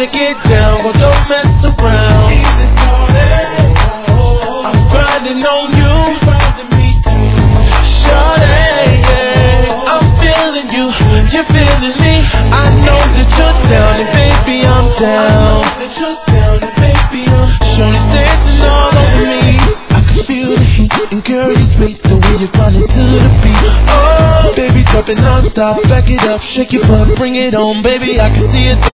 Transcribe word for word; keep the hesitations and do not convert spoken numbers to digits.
wanna get down, well don't mess around. I'm grinding on you, shawty, yeah. I'm feeling you, you're feeling me. I know that you're down, and baby I'm down. Shawty's dancing all over me. I can feel the heat, and girl you sweet, the way you're grinding to the beat. Oh, baby, drop it non-stop, back it up, shake your butt, bring it on, baby, I can see it.